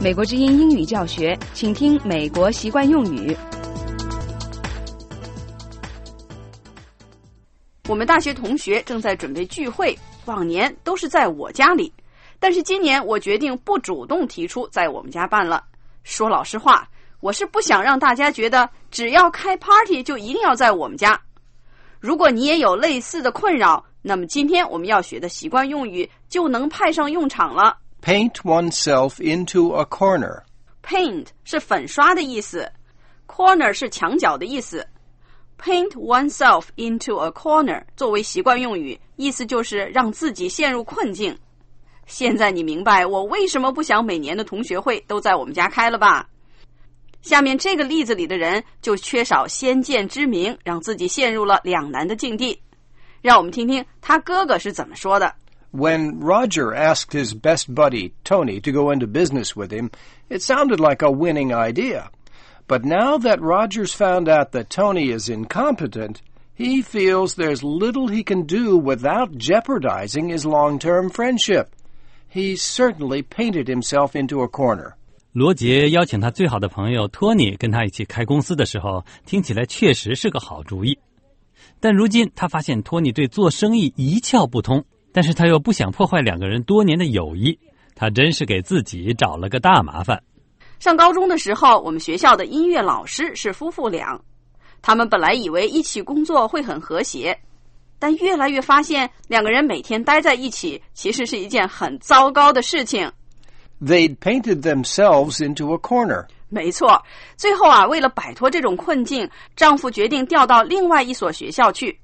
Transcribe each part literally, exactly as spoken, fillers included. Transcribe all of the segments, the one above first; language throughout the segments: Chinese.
美国之音英语教学，请听美国习惯用语。我们大学同学正在准备聚会，往年都是在我家里，但是今年我决定不主动提出在我们家办了。说老实话，我是不想让大家觉得只要开 party 就一定要在我们家。如果你也有类似的困扰，那么今天我们要学的习惯用语就能派上用场了。 Paint oneself into a corner. Paint 是粉刷的意思， corner 是墙角的意思。Paint oneself into a corner 作为习惯用语，意思就是让自己陷入困境。现在你明白我为什么不想每年的同学会都在我们家开了吧？下面这个例子里的人就缺少先见之明，让自己陷入了两难的境地。让我们听听他哥哥是怎么说的。 When Roger asked his best buddy, Tony, to go into business with him, it sounded like a winning idea. But now that Roger's found out that Tony is incompetent, he feels there's little he can do without jeopardizing his long-term friendship. He certainly painted himself into a corner. 罗杰邀请他最好的朋友托尼跟他一起开公司的时候，听起来确实是个好主意。但如今他发现托尼对做生意一窍不通，但是他又不想破坏两个人多年的友谊，他真是给自己找了个大麻烦。 上高中的时候，我们学校的音乐老师是夫妇俩，他们本来以为一起工作会很和谐，但越来越发现两个人每天待在一起其实是一件很糟糕的事情。 They'd painted themselves into a corner. 没错，最后啊，为了摆脱这种困境，丈夫决定调到另外一所学校去。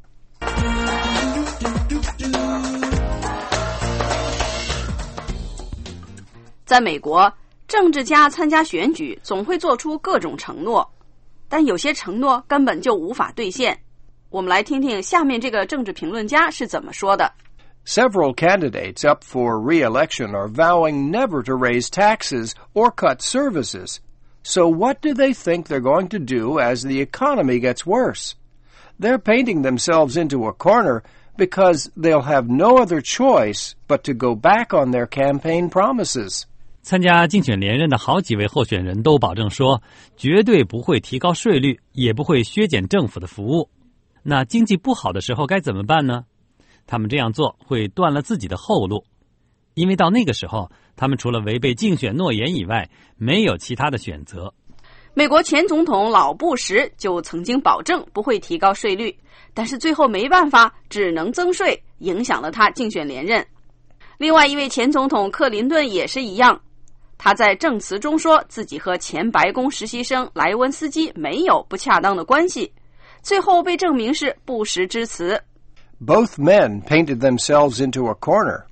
在美国，政治家参加选举总会做出各种承诺，但有些承诺根本就无法兑现。我们来听听下面这个政治评论家是怎么说的。 Several candidates up for re-election are vowing never to raise taxes or cut services. So what do they think they're going to do as the economy gets worse? They're painting themselves into a corner because they'll have no other choice but to go back on their campaign promises. 参加竞选连任的好几位候选人都保证说，绝对不会提高税率，也不会削减政府的服务。那经济不好的时候该怎么办呢？他们这样做会断了自己的后路，因为到那个时候，他们除了违背竞选诺言以外，没有其他的选择。 美国前总统老布什就曾经保证不会提高税率，但是最后没办法，只能增税，影响了他竞选连任。另外一位前总统克林顿也是一样，他在证词中说自己和前白宫实习生莱文斯基没有不恰当的关系，最后被证明是不实之词。 Both men painted themselves into a corner.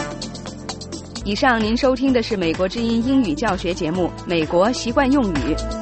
以上您收听的是美国之音英语教学节目《美国习惯用语》。